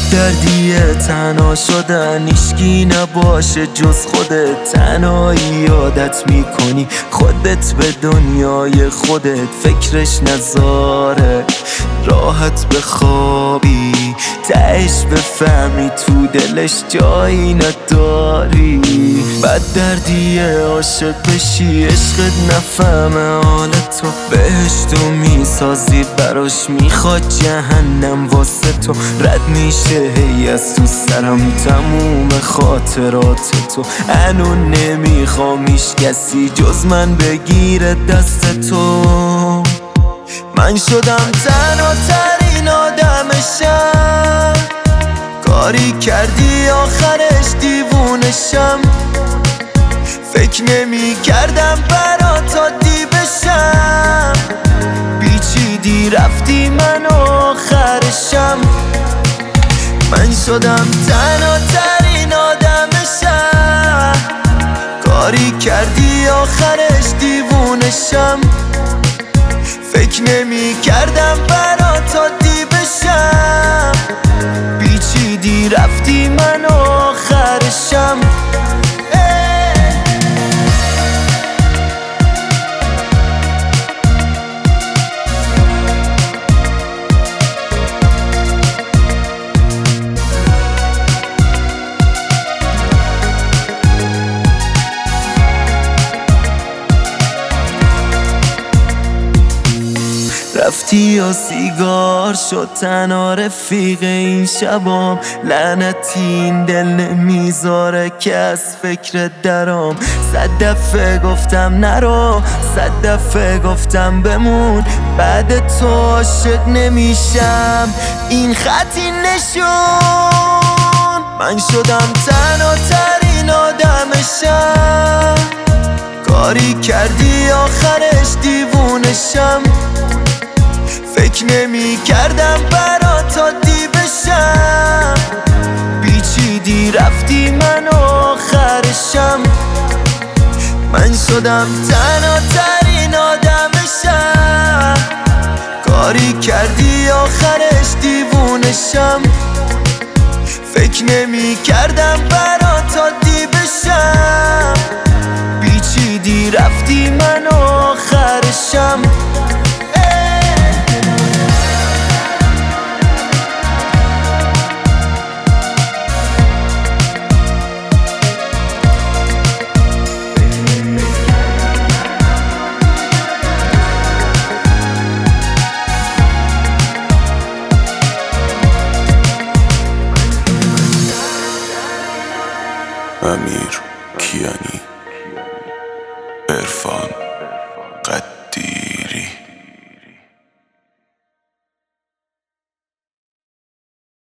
دردیه تنها شدن، هیچکی نباشه جز خودت. تنهایی عادت میکنی خودت به دنیای خودت، فکرش نذاره راحت بخوابی، تهش بفهمی تو دلش جایی نداری. بد دردیه عاشق بشی عشقت نفهمه حالتو، بهشتو میسازی براش میخواد جهنم واسه تو. رد میشه هی از تو سرم تموم خاطرات تو، هنون نمیخوام هیچ کسی جز من بگیره دست تو. من شدم تنها ترین آدم شم، کاری کردی آخرش دیوونشم. فکر نمی کردم برات عادی بشم، پیچیدی رفتی من آخرشم. من شدم تنها ترین آدم شم، کاری کردی آخرش دیوونشم. فکر نمی کردم برات عادی بشم، پیچیدی رفتی من آخرشم. رفتی یا سیگار شد تنها رفیق این شبام، لعنتی این دل نمیذاره که از فکر درام. 100 دفعه گفتم نرو، 100 دفعه گفتم بمون، بعد تو عاشق نمیشم این خطی نشون. من شدم تنها ترین آدم شم، کاری کردی آخرش دیوونشم. فکر نمی کردم برات عادی بشم، پیچیدی رفتی من آخرشم. من شدم تنها ترین آدم شم، کاری کردی آخرش دیوونشم. فکر نمی کردم برات